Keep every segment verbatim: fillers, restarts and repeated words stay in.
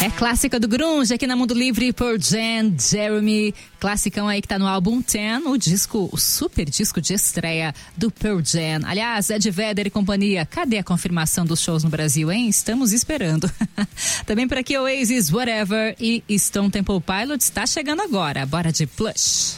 É clássica do grunge aqui na Mundo Livre por Jan Jeremy. Classicão aí que tá no álbum dez, o disco, o super disco de estreia do Pearl Jam. Aliás, Ed Vedder e companhia, cadê a confirmação dos shows no Brasil, hein? Estamos esperando. Também por aqui Oasis, Whatever e Stone Temple Pilots está chegando agora. Bora de Plush.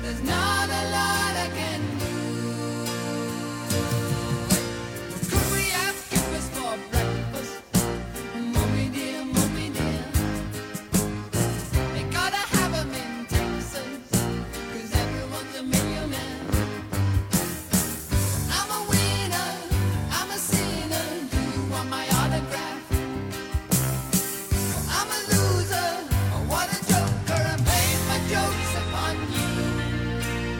there's not a lot I can do. Could we have kippers for breakfast? Mommy dear, mommy dear. They gotta have 'em in Texas, 'cause everyone's a millionaire. I'm a winner, I'm a sinner. Do you want my autograph? I'm a loser, what a joker. I paint my jokes upon you.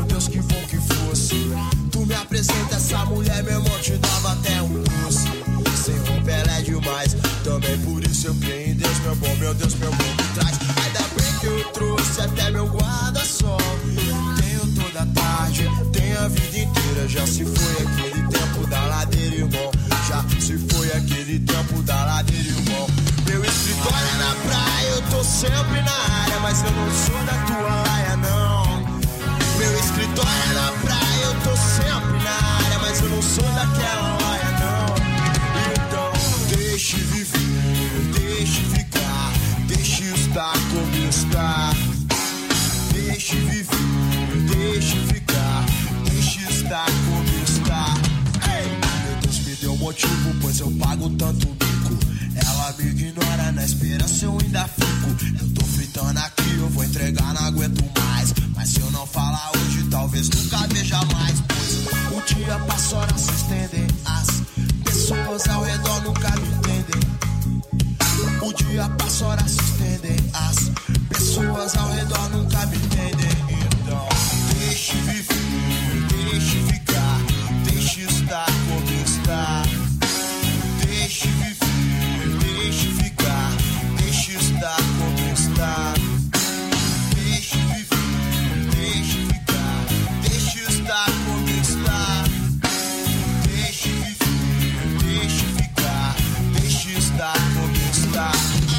meu Deus, que bom que fosse. Tu me apresenta essa mulher, meu irmão, te dava até um doce. Sem roupa ela é demais, também por isso eu creio em Deus, meu bom, meu Deus, meu bom me traz. Ainda bem que eu trouxe até meu guarda-sol. Tenho toda a tarde, tenho a vida inteira. Já se foi aquele tempo da ladeira, irmão. Já se foi aquele tempo da ladeira, irmão. Meu escritório é na praia, eu tô sempre na área, mas eu não sou da tua laia, não. Meu escritório é na praia, eu tô sempre na área, mas eu não sou daquela laia, não. Então, deixe viver, deixe ficar, deixe estar como está. Deixe viver, deixe ficar, deixe estar como está. Ei, meu Deus me deu motivo, pois eu pago tanto bico. Ela me ignora, na esperança eu ainda fico. Eu tô fritando aqui, eu vou entregar, não aguento mais. Mas se eu não falar hoje, talvez nunca veja mais. Pois o dia passa, horas se estendem. As pessoas ao redor nunca me entendem. O dia passa, horas se estendem. As pessoas ao redor nunca me entendem. Então, deixe viver, deixe ficar, deixe estar como está. Deixe viver, deixe ficar, deixe estar como está. Deixe viver, deixe ficar, deixe estar como está. Deixe viver, deixe ficar, deixe estar como está.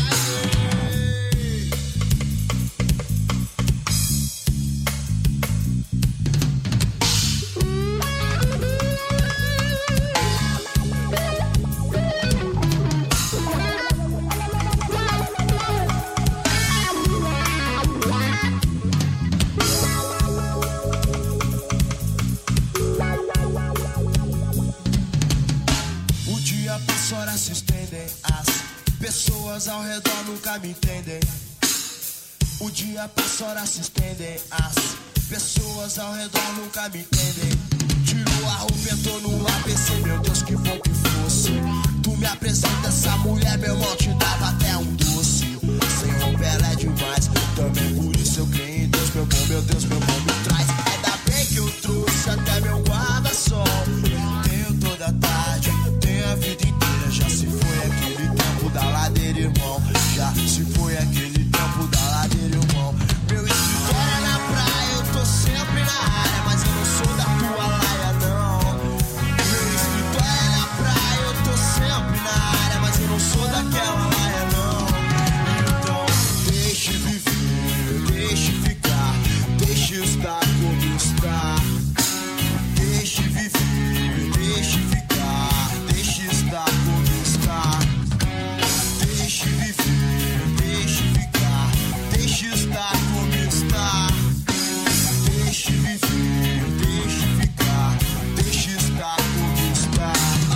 Horas se estendem, as pessoas ao redor nunca me entendem. O dia passa, horas se estendem, as pessoas ao redor nunca me entendem. Tirou a roupa, entrou no A B C, meu Deus, que bom que fosse. Tu me apresenta essa mulher, meu irmão, te dava até um doce. Sem roupa ela é demais, também por isso eu creio em Deus, meu bom, meu Deus, meu bom me traz. Ainda bem que eu trouxe até meu guarda-sol. Tenho toda a tarde, tenho a vida inteira. Já se foi aquele tempo da ladeira, irmão. Já se foi aquele tempo da ladeira, irmão. Meu escritório é na praia, eu tô sempre na área, mas eu não sou da tua laia, não. Meu escritório é na praia, eu tô sempre na área, mas eu não sou daquela laia, não. Então, deixe viver, deixe ficar, deixe estar como está. Deixe viver, deixe ficar, deixe estar como está. Deixe viver, deixe ficar, deixe estar como está. Deixe viver, deixe ficar, deixe estar como está.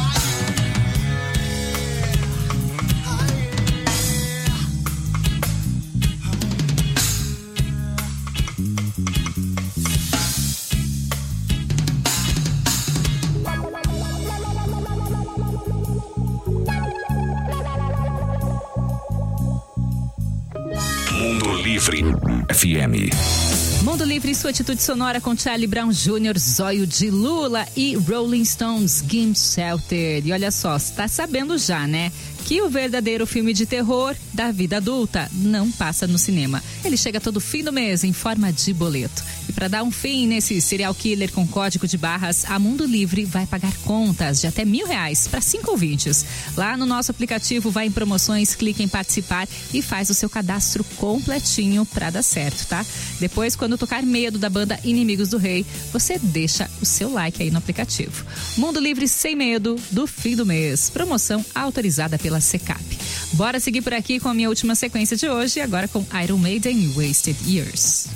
Mundo Livre F M. Mundo Livre, sua atitude sonora com Charlie Brown Júnior, Zóio de Lula e Rolling Stones, Gimme Shelter. E olha só, você tá sabendo já, né? Que o verdadeiro filme de terror da vida adulta não passa no cinema. Ele chega todo fim do mês em forma de boleto. E para dar um fim nesse serial killer com código de barras, a Mundo Livre vai pagar contas de até mil reais para cinco ouvintes. Lá no nosso aplicativo, vai em promoções, clica em participar e faz o seu cadastro completinho para dar certo, tá? Depois, quando tocar Medo da banda Inimigos do Rei, você deixa o seu like aí no aplicativo. Mundo Livre sem medo do fim do mês. Promoção autorizada pela Secap. Bora seguir por aqui com a minha última sequência de hoje, agora com Iron Maiden e Wasted Years.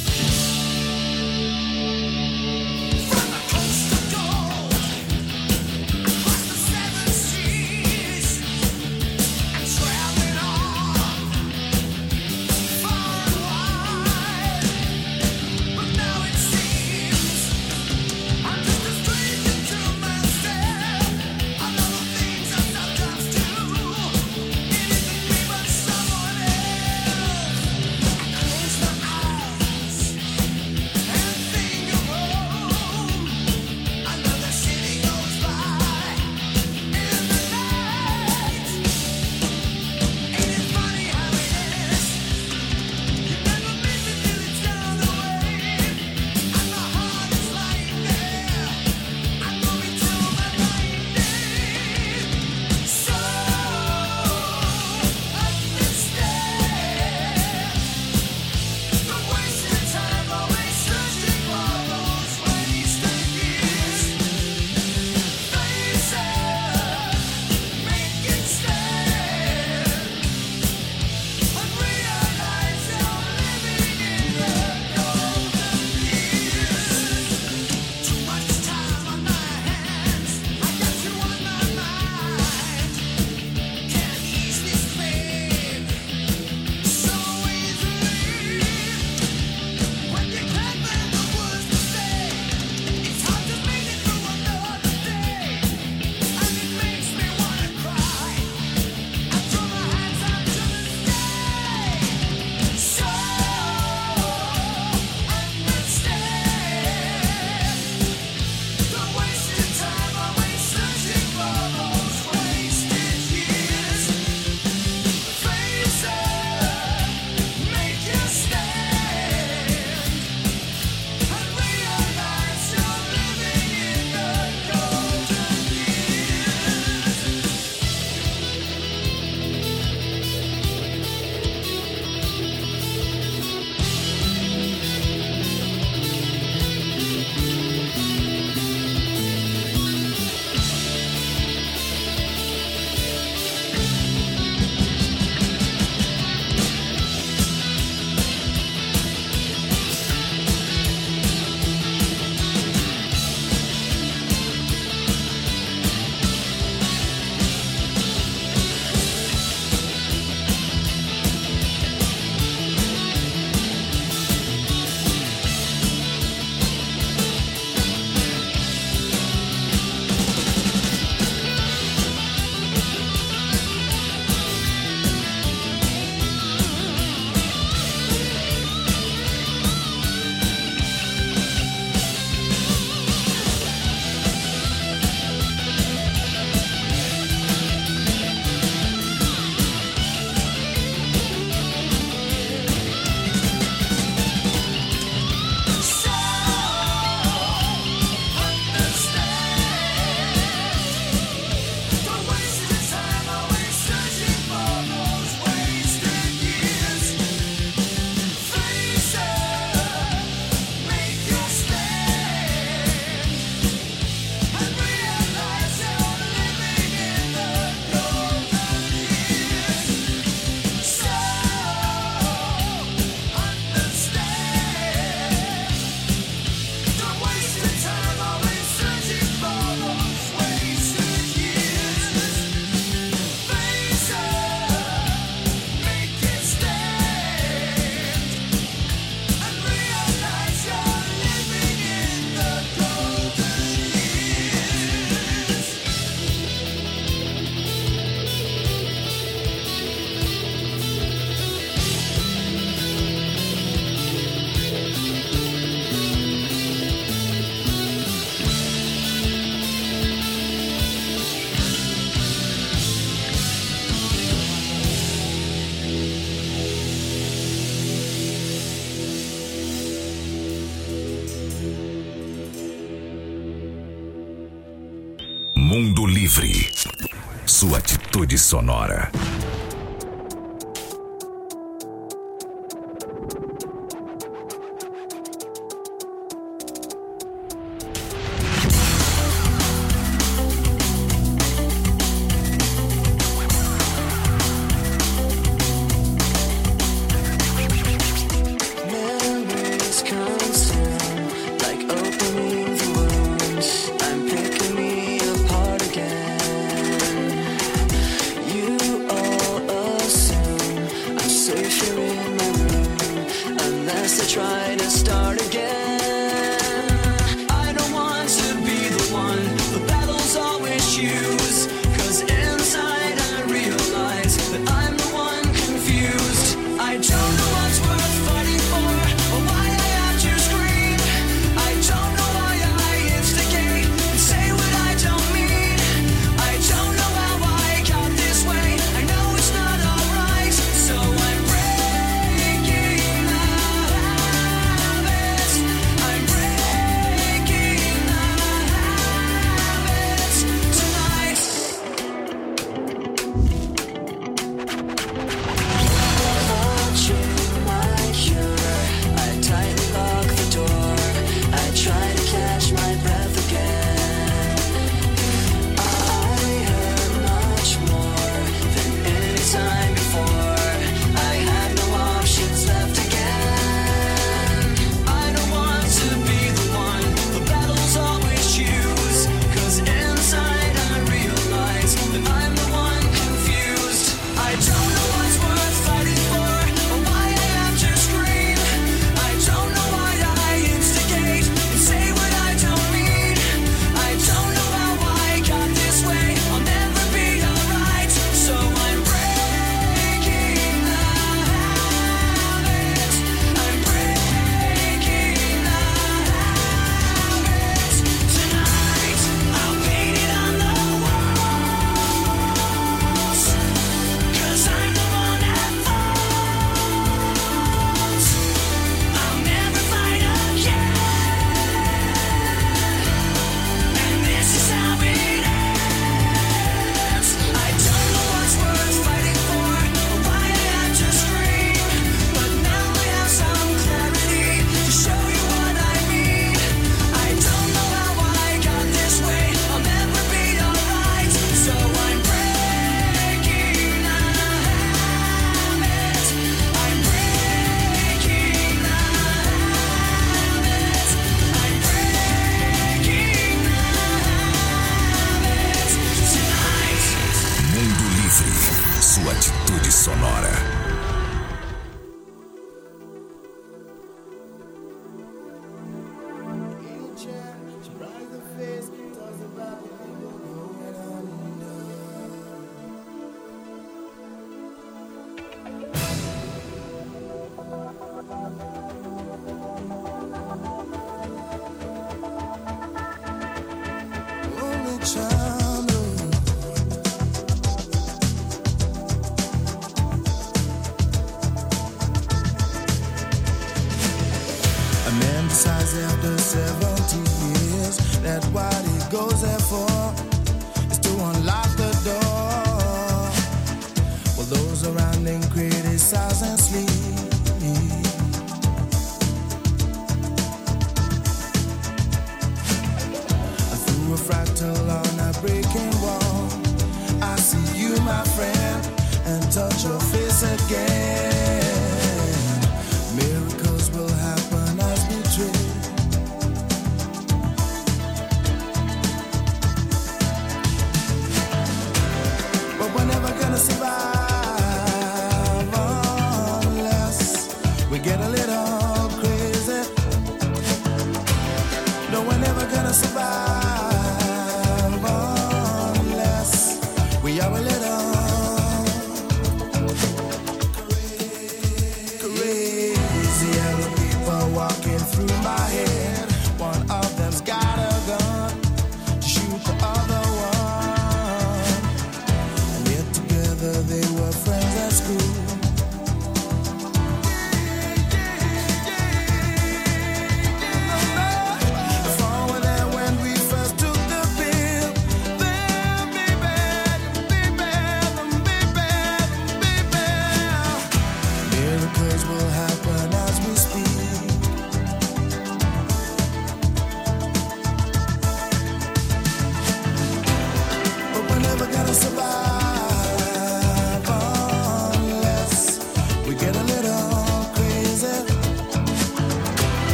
From the coast to gold. Livre. Sua atitude sonora.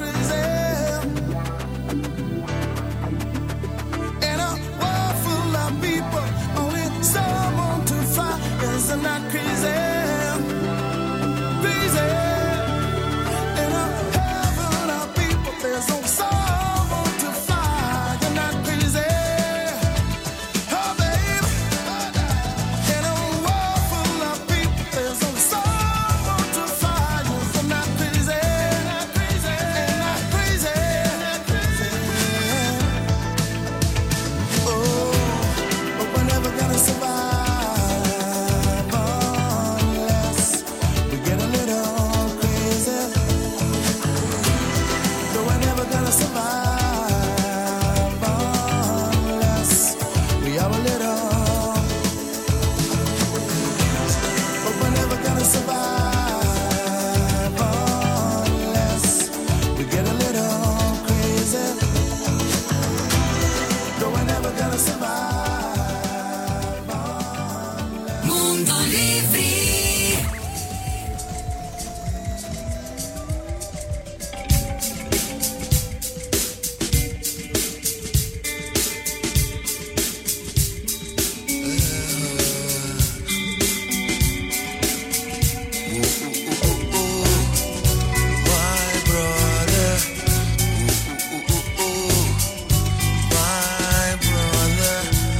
crazy. In a world full of people, only someone to fly. Isn't that crazy? Crazy. In a heaven of people, there's no someone to fly. Isn't that crazy? Oh, baby. In a world full of people, there's no someone to fly. Isn't that crazy? Isn't that crazy? Isn't that crazy? Oh, but we're never gonna survive unless we get a little crazy. No, we're never gonna survive unless we are a little. But we're never gonna survive unless we get a little crazy. No, we're never gonna survive unless. Mundo Livre. My brother, my brother,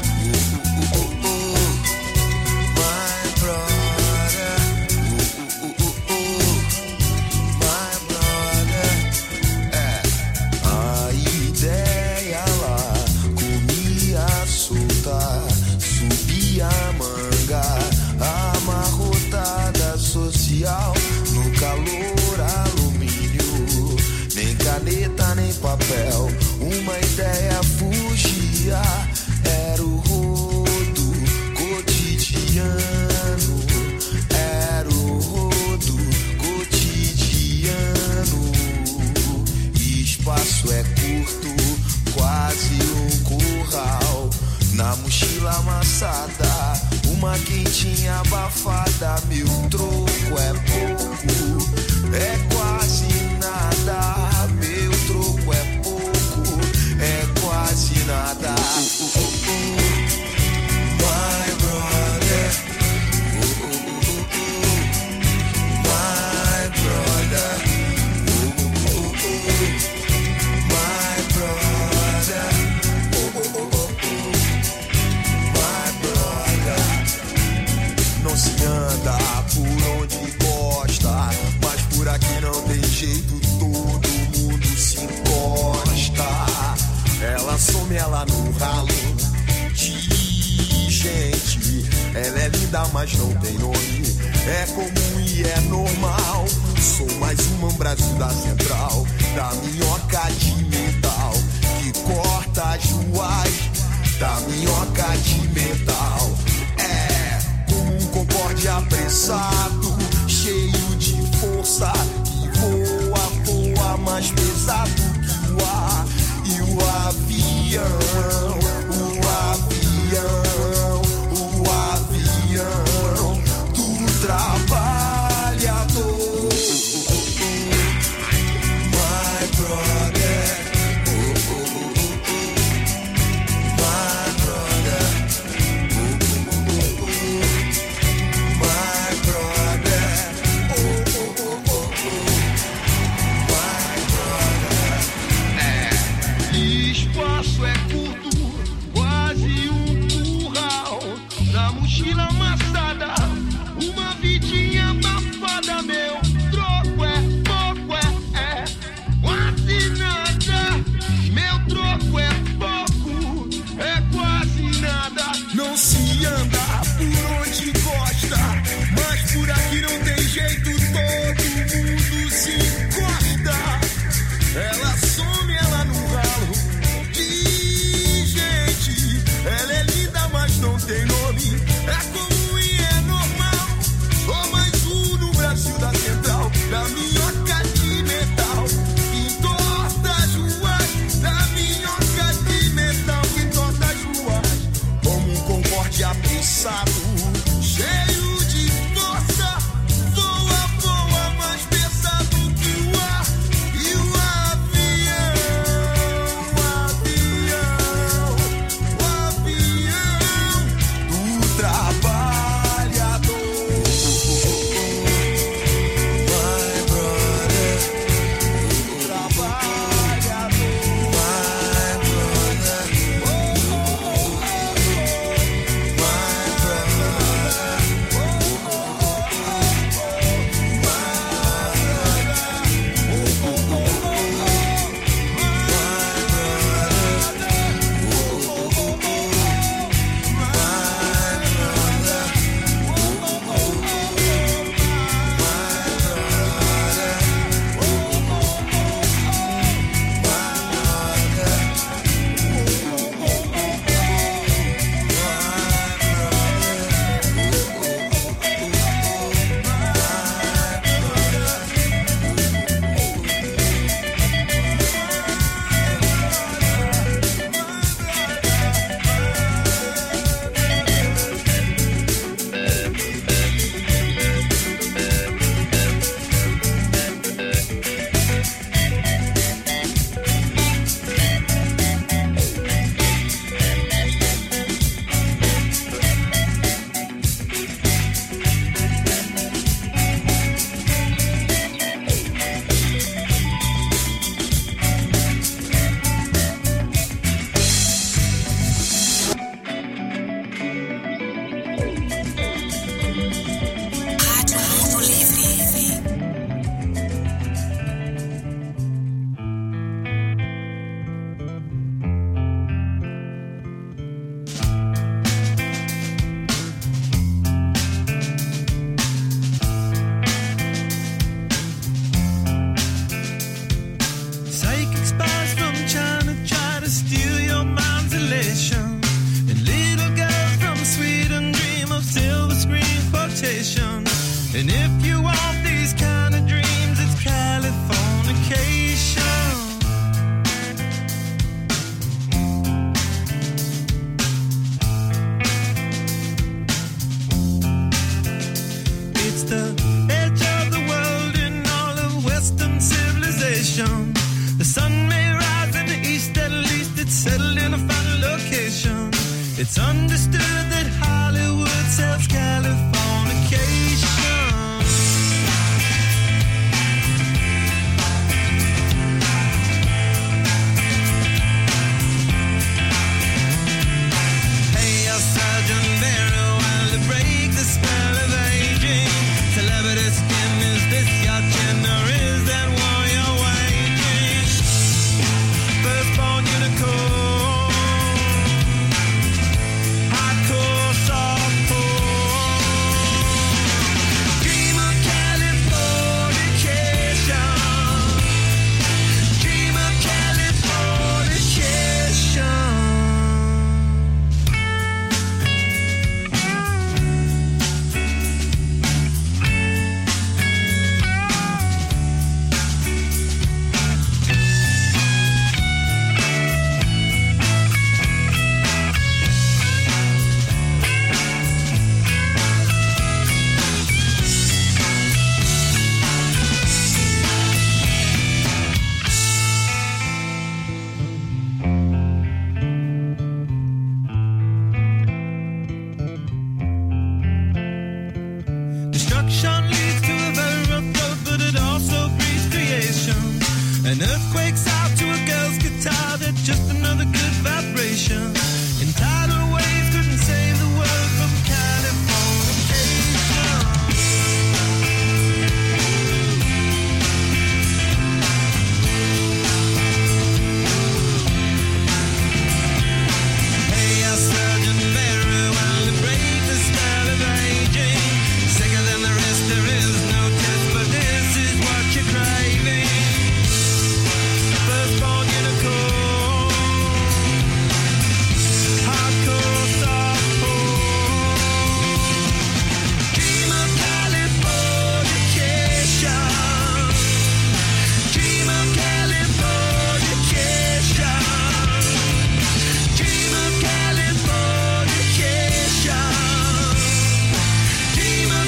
my brother, my brother. É, a ideia lá comia solta, subia a manga, amarrotada social, no calor alumínio, nem caneta nem papel, uma ideia fugia, era o rodo cotidiano, era o rodo cotidiano. Espaço é curto, quase um curral, na mochila amassada, uma quentinha abafada, meu troco é pouco, é quase nada, meu troco é pouco, é quase nada. My brother, my brother, my brother, my brother. Não se anda por onde gosta, mas por aqui não tem jeito, todo mundo se encosta. Ela some, ela no ralo de gente. Ela é linda, mas não tem nome. É comum e é normal. Sou mais uma Brasil da Central, da minhoca de metal que corta as ruas, da minhoca de metal. É como um concorde apressado, cheio de força, que voa, voa mais pesado que o ar. E o avião, o avião, o avião do trabalhador. My brother, my brother, my brother, my brother. Espaço é curto, quase um curral, na mochila amassada, uma vidinha abafada, meu troco é pouco, é, é quase nada, meu troco é pouco, é quase nada. Não se anda por onde gosta, mas por aqui não tem jeito, todo mundo se encosta. Ela some, ela no ralo de psychic spies from China try to steal your mind's elation. And little girls from Sweden dream of silver screen quotation. And if you want these kind of dreams, it's Californication. It's the edge of the world in all of Western civilization. The sun may rise in the east, at least it's settled in a final location. It's understood that Hollywood sells Californication. Hey, your surgeon, very well to break the spell of aging. Celebrity skin, is this your chin or is that war you're waging? Firstborn unicorn, hardcore softcore. Dream of Californication. Dream of Californication. Destruction leads to a very rough road, but it also breeds creation. An earthquake's out to a girl's guitar, that's just another good vibration. And tidal waves couldn't save the world from Californication. Hey, your surgeon, very well to break the spell of aging. Sicker than the rest, there is no test, but this is what you're craving. Firstborn unicorn, hardcore softcore. Dream of Californication. Dream of Californication. Dream of Californication. Dream of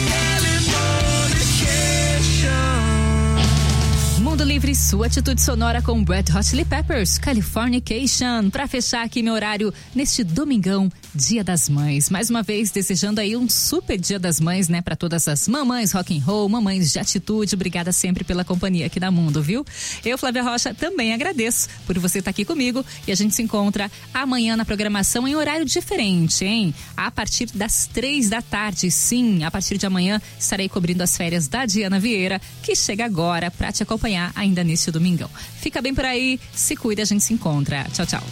Californication. Mundo Livre, sua atitude sonora com Red Hot Chili Peppers, Californication. Pra fechar aqui meu horário neste domingão, Dia das Mães. Mais uma vez, desejando aí um super Dia das Mães, né? Pra todas as mamães rock and roll, mamães de atitude. Obrigada sempre pela companhia aqui da Mundo, viu? Eu, Flávia Rocha, também agradeço por você estar aqui comigo e a gente se encontra amanhã na programação em horário diferente, hein? A partir das três da tarde, sim. A partir de amanhã estarei cobrindo as férias da Diana Vieira, que chega agora pra te acompanhar ainda neste domingão. Fica bem por aí, se cuida, a gente se encontra. Tchau, tchau.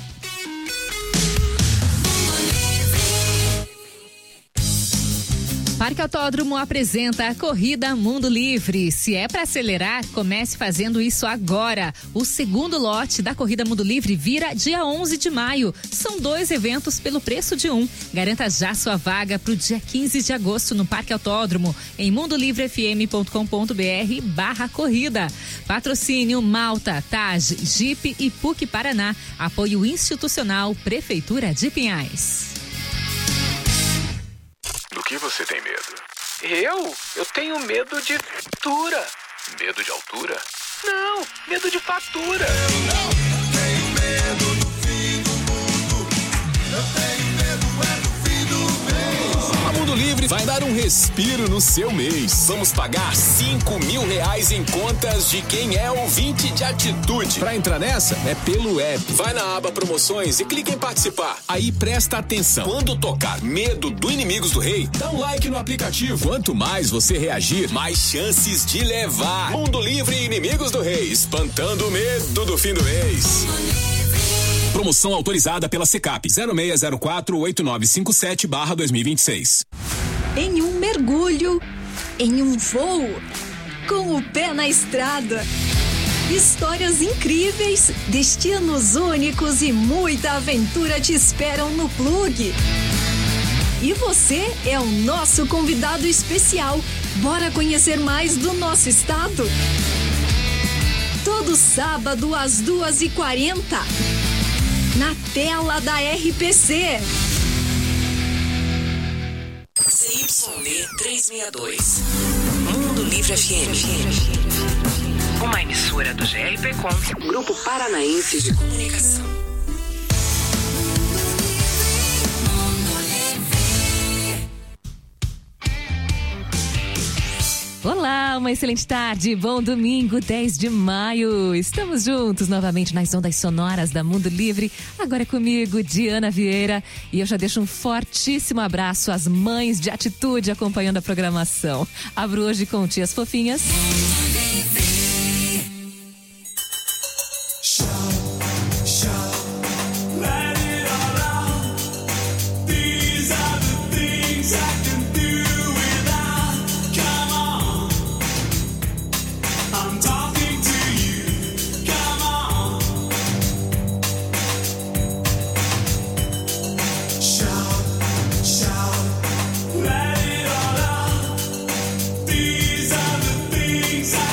Parque Autódromo apresenta a Corrida Mundo Livre. Se é para acelerar, comece fazendo isso agora. O segundo lote da Corrida Mundo Livre vira dia onze de maio. São dois eventos pelo preço de um. Garanta já sua vaga para o dia quinze de agosto no Parque Autódromo, em mundolivrefm.com.br barra corrida. Patrocínio Malta, Taj, Jeep e P U C Paraná. Apoio institucional Prefeitura de Pinhais. Do que você tem medo? Eu? Eu tenho medo de fatura. Medo de altura? Não, medo de fatura. Tenho medo do fim do mundo. Eu tenho medo é do fim do mês. A Mundo Livre vai dar um respiro no seu mês. Vamos pagar cinco mil reais em contas de quem é ouvinte de atitude. Pra entrar nessa, é pelo app. Vai na aba promoções e clica em participar. Aí presta atenção. Quando tocar Medo do Inimigos do Rei, dá um like no aplicativo. Quanto mais você reagir, mais chances de levar. Mundo Livre e Inimigos do Rei, espantando o medo do fim do mês. Promoção autorizada pela Secap zero seis zero quatro oito nove cinco sete barra dois mil e vinte e seis. Em um mergulho, em um voo, com o pé na estrada, Histórias incríveis, destinos únicos e muita aventura te esperam no Plug. E você é o nosso convidado especial. Bora conhecer mais do nosso estado? Todo sábado às duas e quarenta, na tela da R P C. C Y D trezentos e sessenta e dois, Mundo Livre F M. Uma emissora do G R P Com, Grupo Paranaense de Comunicação. Olá, uma excelente tarde, bom domingo, dez de maio. Estamos juntos novamente nas ondas sonoras da Mundo Livre. Agora é comigo, Diana Vieira. E eu já deixo um fortíssimo abraço às mães de atitude acompanhando a programação. Abro hoje com Tias Fofinhas. These are the things I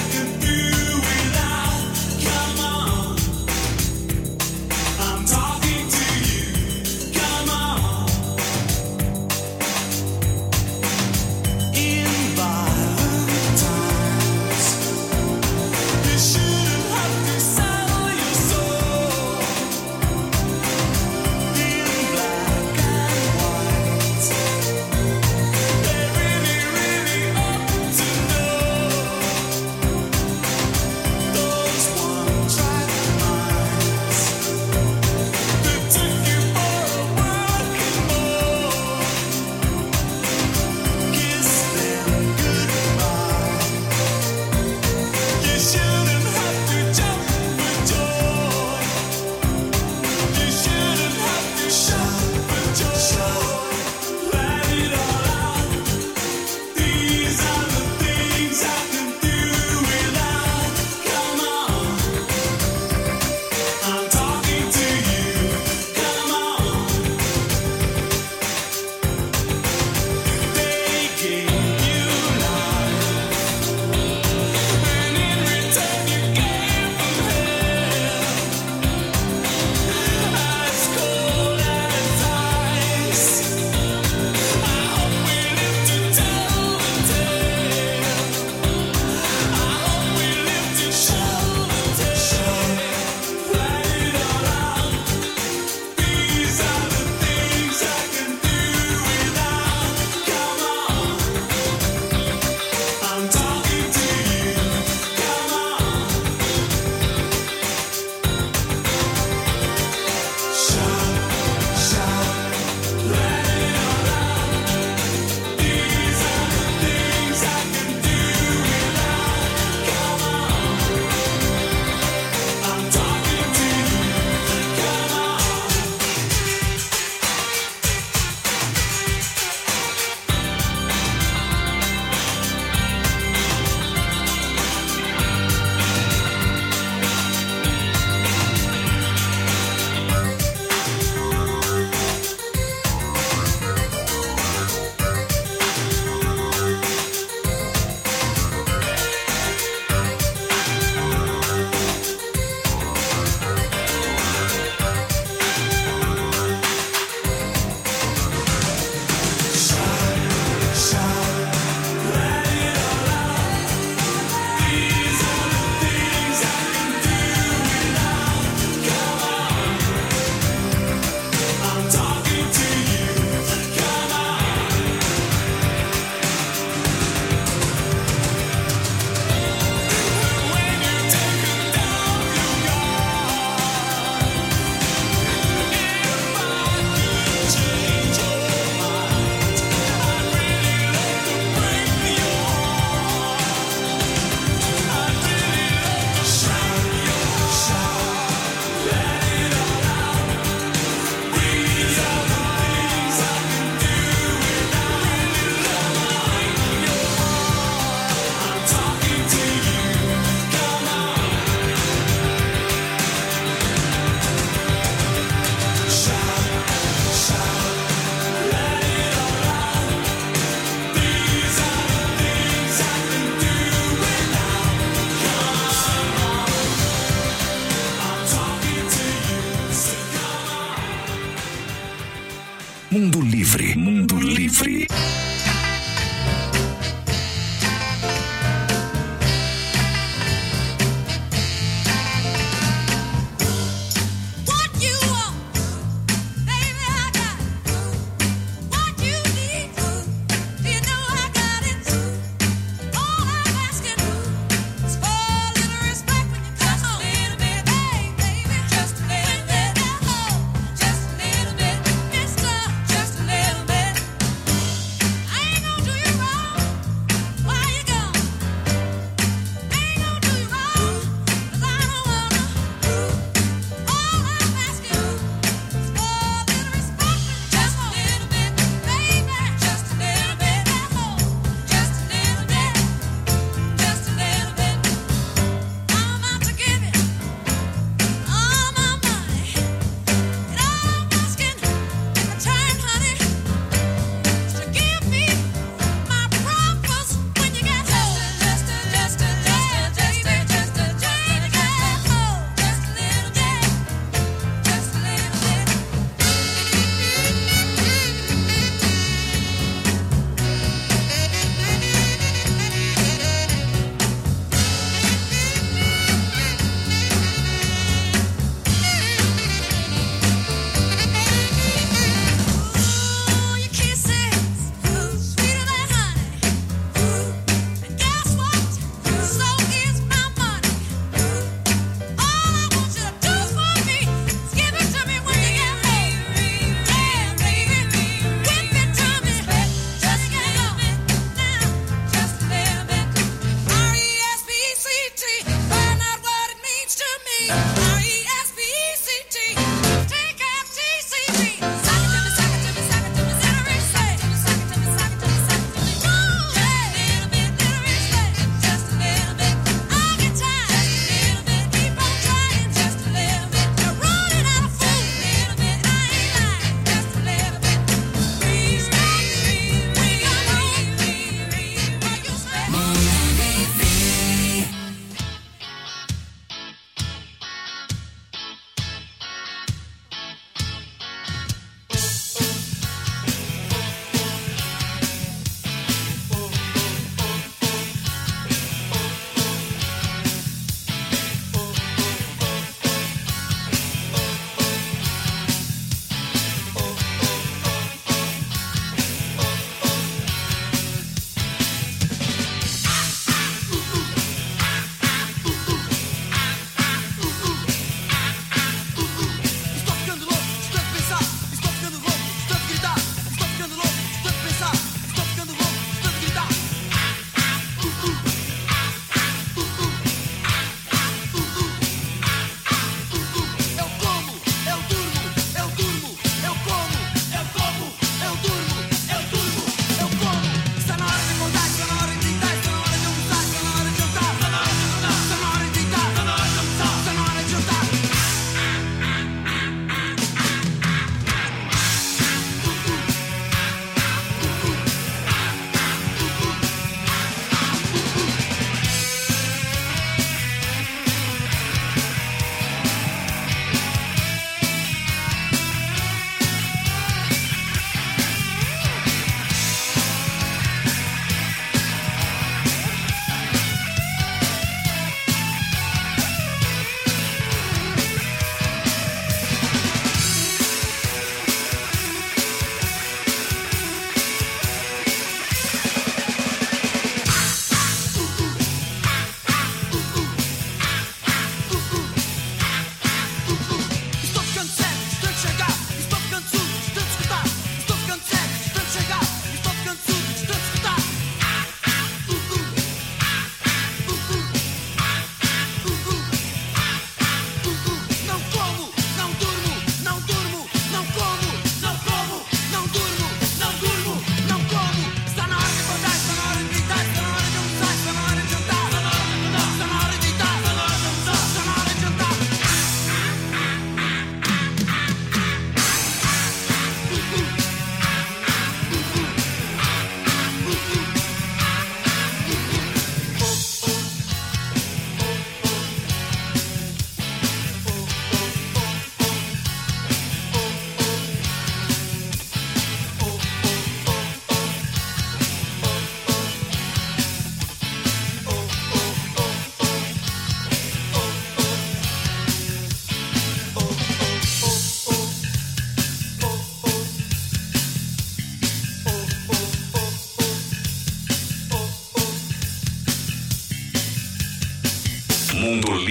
Mundo Livre, Mundo Livre.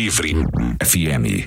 Livre F M.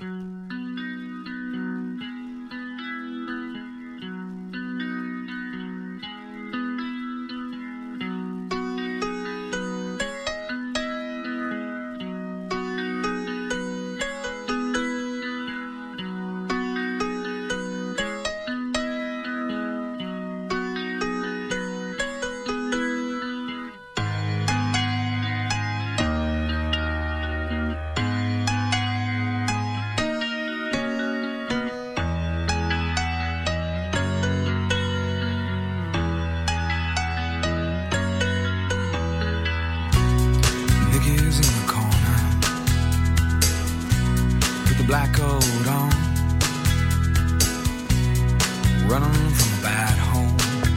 Black coat on, running from a bad home,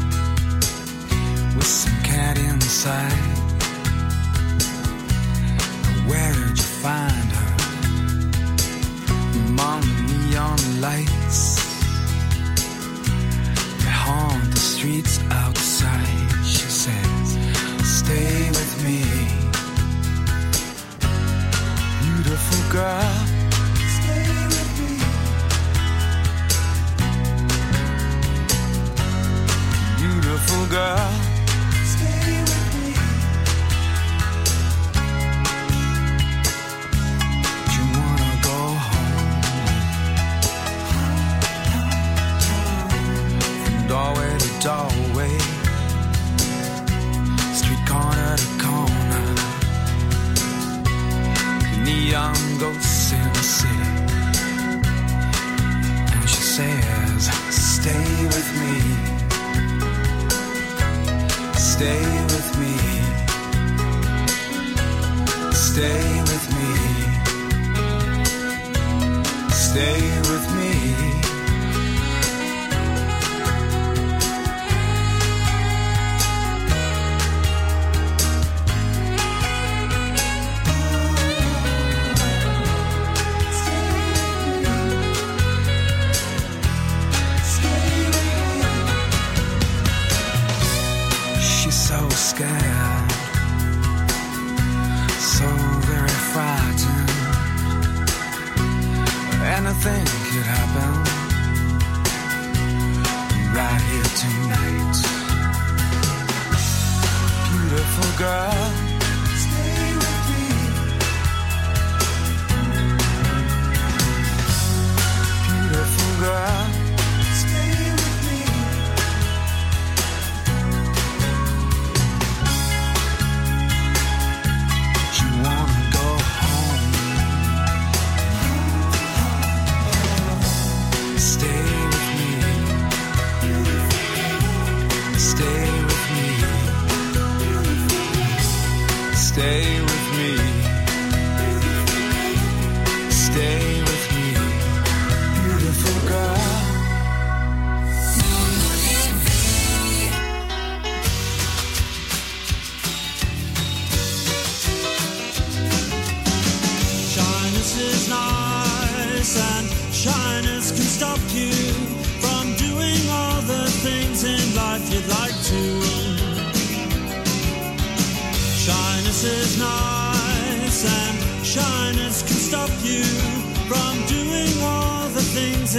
with some cat inside. Where'd you find her? Among the neon lights that haunt the streets outside. She says, stay with me, beautiful girl. Beautiful girl, stay with me. Do you wanna go home? From doorway to doorway, street corner to corner, neon ghosts in the city. And she says, stay with me. Stay with me, stay with me, stay with me. Scared, so very frightened. Anything could happen right here tonight. Beautiful girl, stay with me. Beautiful girl. Stay with me. Stay with me, beautiful girl. Shyness is nice, and shyness can stop you from doing all the things in life you'd like to. Shyness is nice, and shyness can stop you from doing all the things